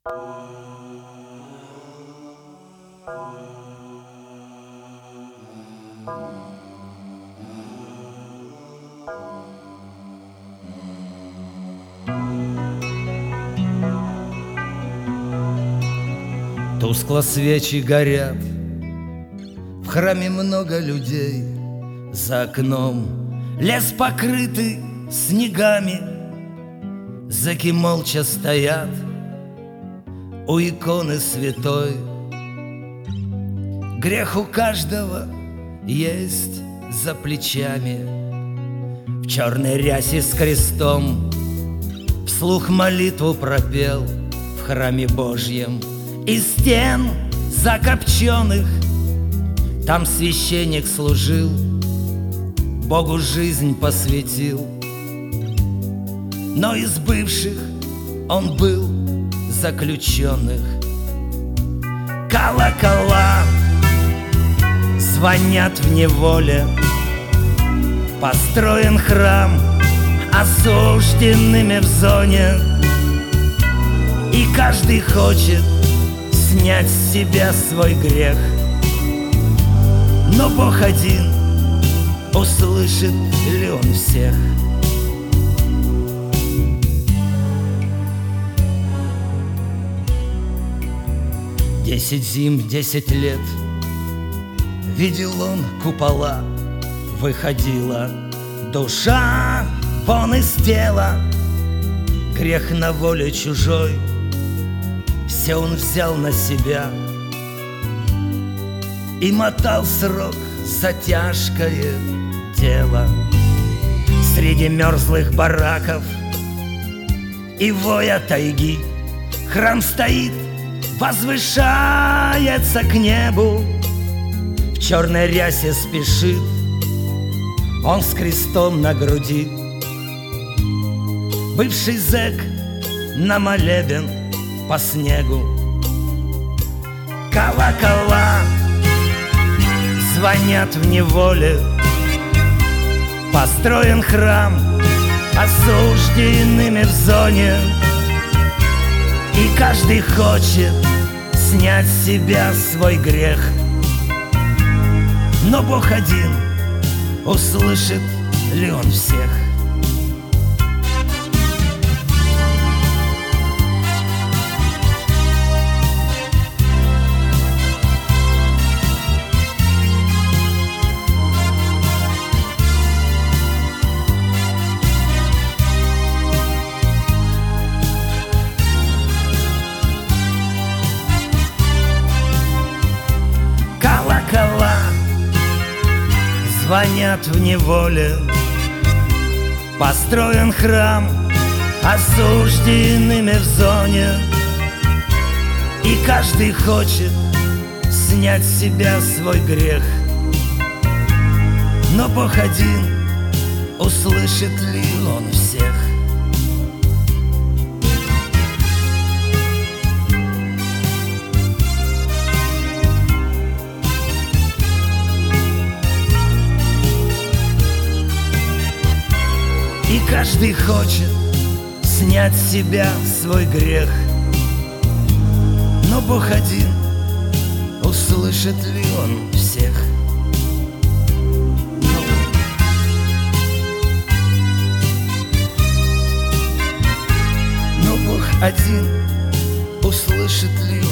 Тускло свечи горят, в храме много людей. За окном лес покрытый снегами, зэки молча стоят у иконы святой. Грех у каждого есть за плечами. В черной рясе с крестом вслух молитву пропел в храме Божьем. Из стен закопченных там священник служил, Богу жизнь посвятил. Но из бывших он был заключенных. Колокола звонят в неволе, построен храм осужденными в зоне, и каждый хочет снять с себя свой грех. Но Бог один, услышит ли Он всех? Десять зим, 10 лет видел он купола, выходила душа вон из тела. Грех на воле чужой, все он взял на себя и мотал срок за тяжкое дело. Среди мерзлых бараков и воя тайги храм стоит, возвышается к небу. В черной рясе спешит он с крестом на груди. Бывший зэк на молебен по снегу. Колокола звонят в неволе, построен храм осужденными в зоне, и каждый хочет снять с себя свой грех. Но Бог один, услышит ли Он всех? Колокола звонят в неволе, построен храм осужденными в зоне, и каждый хочет снять с себя свой грех. Но Бог один, услышит ли Он всех? И каждый хочет снять с себя свой грех. Но Бог один, услышит ли Он всех? Но Бог один, услышит ли